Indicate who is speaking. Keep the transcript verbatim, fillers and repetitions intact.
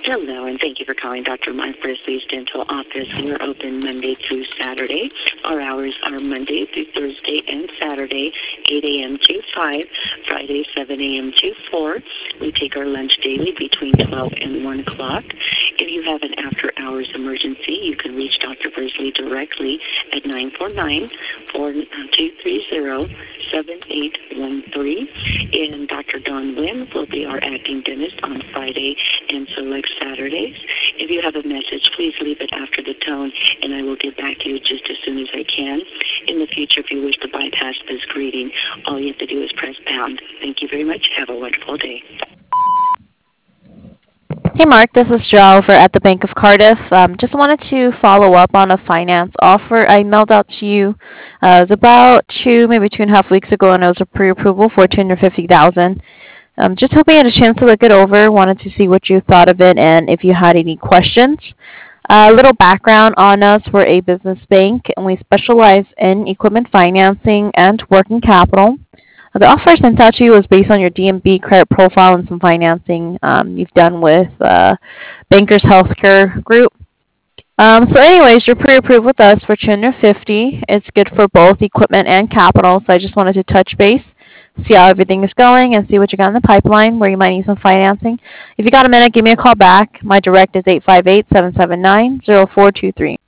Speaker 1: Hello, and thank you for calling Doctor Mark Presley's Dental Office. We are open Monday through Saturday. Our hours are Monday through Thursday and Saturday, eight a.m. to five, Friday, seven a.m. to four. We take our lunch daily between twelve and one o'clock. If you have an after-hours emergency, you can reach Doctor Presley directly at nine four nine, four two three zero, seven eight one three. And Doctor Don Wynn will be our acting dentist on Friday and select Saturdays. If you have a message, please leave it after the tone, and I will get back to you just as soon as I can. In the future, if you wish to bypass this greeting, all you have to do is press pound. Thank you very much. Have a wonderful day.
Speaker 2: Hey Mark, this is Joe over at the Bank of Cardiff. Um, just wanted to follow up on a finance offer I mailed out to you. Uh, it was about two, maybe two and a half weeks ago, and it was a pre-approval for two hundred fifty thousand dollars. Um, just hoping you had a chance to look it over. Wanted to see what you thought of it and if you had any questions. A uh, little background on us: we're a business bank, and we specialize in equipment financing and working capital. The offer I sent out to you was based on your D M B credit profile and some financing um, you've done with uh, Bankers Healthcare Group. Um, so, anyways, you're pre-approved with us for two hundred fifty. It's good for both equipment and capital. So I just wanted to touch base, see how everything is going, and see what you got in the pipeline where you might need some financing. If you got a minute, give me a call back. My direct is eight five eight, seven seven nine, zero four two three.